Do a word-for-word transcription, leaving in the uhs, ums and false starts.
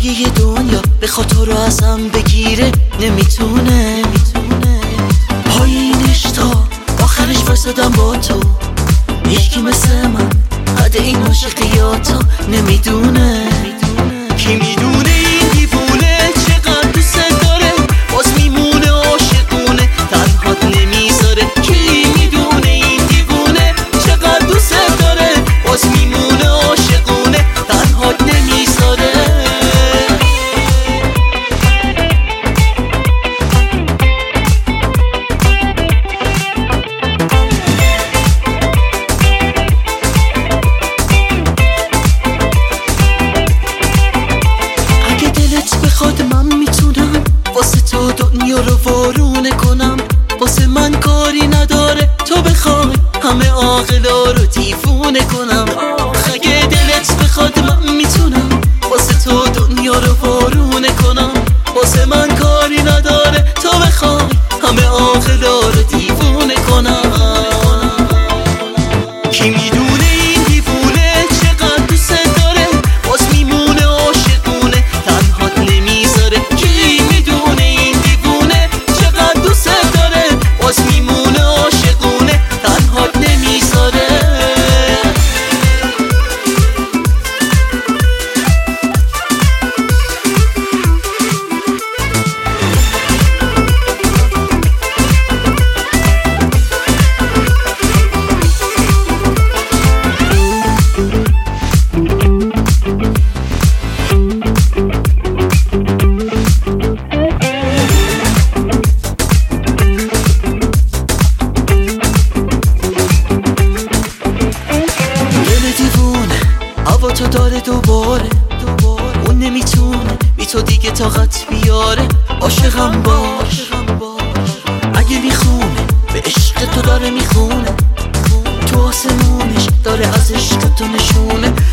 اگه یه دنیا به خاطر رو ازم بگیره نمیتونه پای این اشتا آخرش فرستادم با تو. هیچکی مثل من قد این عاشقیاتو نمیدونه. کی میدونه این دیوونه چقدر دوست داره باز میمونه عاشقونه تنهات نمیذاره. کی میدونه این دیوونه چقدر دوست داره باز میمونه عاشقونه تنهات نمیذاره. واسه تو دنیا رو وارونه کنم، واسه من کاری نداره تو بخوای همه عاقلا رو دیوونه کنم. اگه دلت بخواد من میتونم واسه تو دنیا رو وارونه کنم، واسه من کاری نداره تو بخوای همه عاقلا رو دیوونه کنم. کی میدونه این دیوونه چقدر دوست داره باز میمونه عاشقونه تنهات نمیذاره. کی میدونه این دیوونه چقدر دوست داره باز میمونه عاشقونه تنهات نمیذاره. هوا تو داره دوباره اون نمیتونه بی تو دیگه طاقت بیاره. عاشقم باش اگه میخونه به عشق تو داره میخونه تو آسمونش داره از عشق تو نشونه.